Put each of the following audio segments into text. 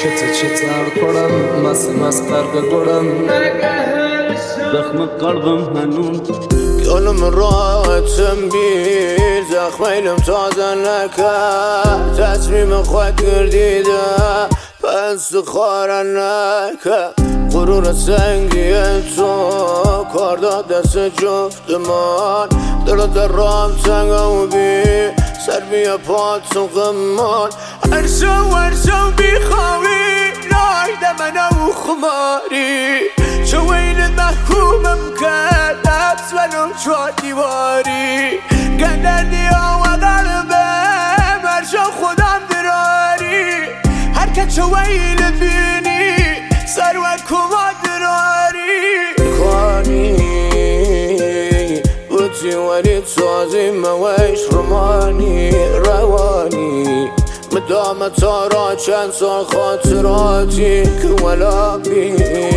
چتر کنم مسخر بگوڑم زخم قلبم هنون گلم راحتم بیر زخمینم تازه نکرد تصمیم خود گردیده پس خاره نکرد غرور سنگی تو کار داد دست جفتمان دلت رام تنگم بی سر بیا پات و غمان هرشو بیخواهی رایده منو خماری چو ویل محکومم کرد حبس منو چوار دیواری گندردی ها و قلبم هرشو خودم دراری هرکه چو ویل بینی سر و کما دراری کنی بودی ولی تازی مویش رومانی روانی مدام تارا چند سال خاطراتی که ولا بی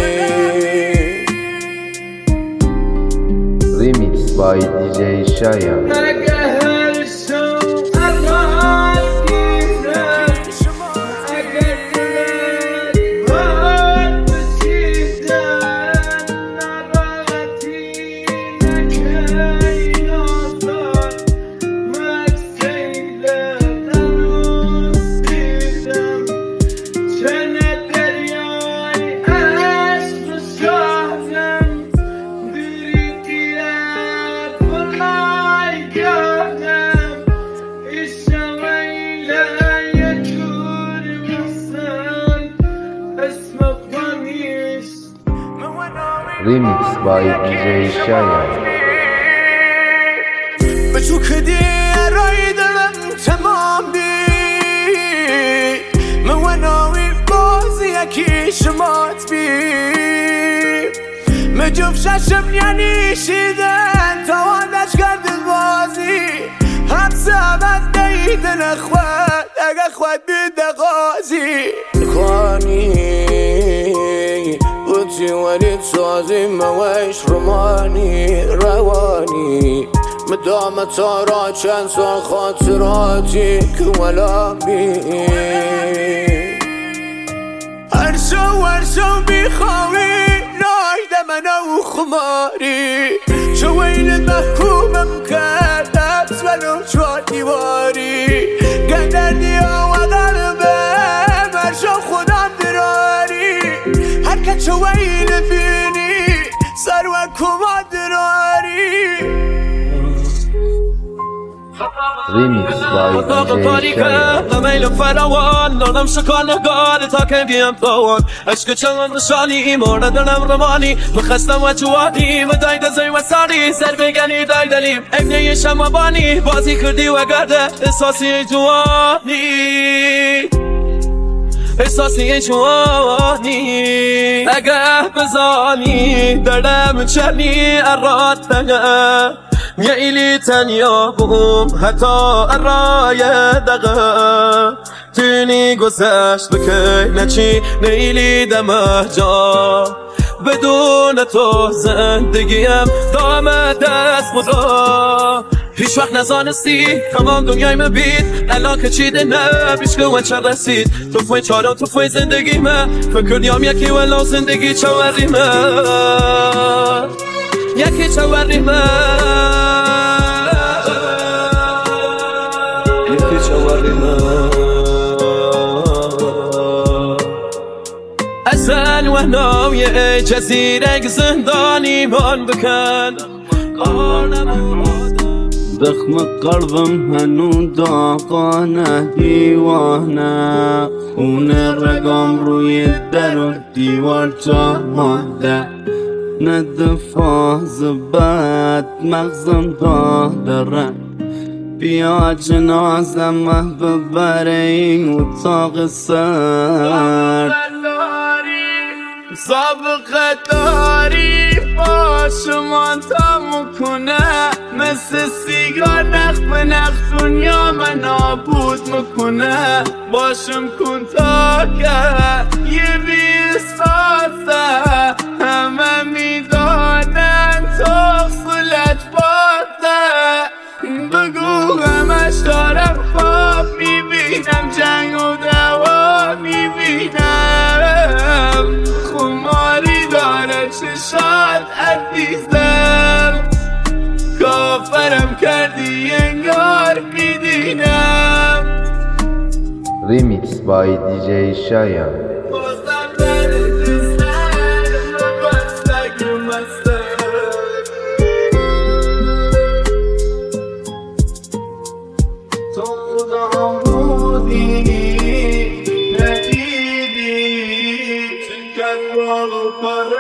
Remix by DJ Shayan. Remix by DJ Shayan. بچو کدی رای دلم تمام بی مواناوی بازی یکی شمات بی مجوب ششم یعنی شیدن توانش کرد بازی حبس عمد دیدن اخوات اگه خود بیده غازی کنی بودی ولی تازی مویش رومانی روانی مدام تارا چند سال خاطراتی که ولا بی هرشو بیخواهی رایده منو خماری چو ویل محکومم کرد حبس منو چوار دیواری گندردی ها و قلبم هرشو خودم دراری هرکه چو ویل بینی سر و کما دراری Remix by DJ Shayan. میل فراوان دارم شکان نگار تا که بیم توان عشق چند نشانی مورد دلم روانی بخستم و جوانی و داید زی و ساری سر بگنی دای دلیم ابنه شما بانی بازی کردی و گرده احساسی جوانی احساسی جوانی اگه بزانی دلم چنی اراد تنه میلی تنیا بوم حتی ارای دقه تونی گذشت بکی نچی نیلی دمه جا بدون تو زندگیم دام دست مدا هیچ وقت نزانستی تمام دنیای من بید الان که چیده نه بیشکه و چه رسید تو فوی چارم تو فوی زندگی من فکر نیام یکی ولو زندگی چوری من یکی چوری من یکی چوری من ازن و ناوی جزیره زندانی من بکن زخم قلبم هنون داغانه دیوانه خون رگام روی در و دیوار جا مانده ند فاز بد مغزم داره بیا جنازم ببره این اتاق سرد سابقه داری باشمان تموم کنه مثل سیگار نخ به نخ دنیا من نابود میکنه باشم کن تا که یه بیستازه همه میدانن تو خلت باده بگو همش دارم خواب میبینم جنگ و دوا میبینم عزیزم کافرم کردی انگار میدینم Remix by DJ Shayan. بازم برد سرم بستگ مستم تو خودم بودی ندیدی چون کن باغ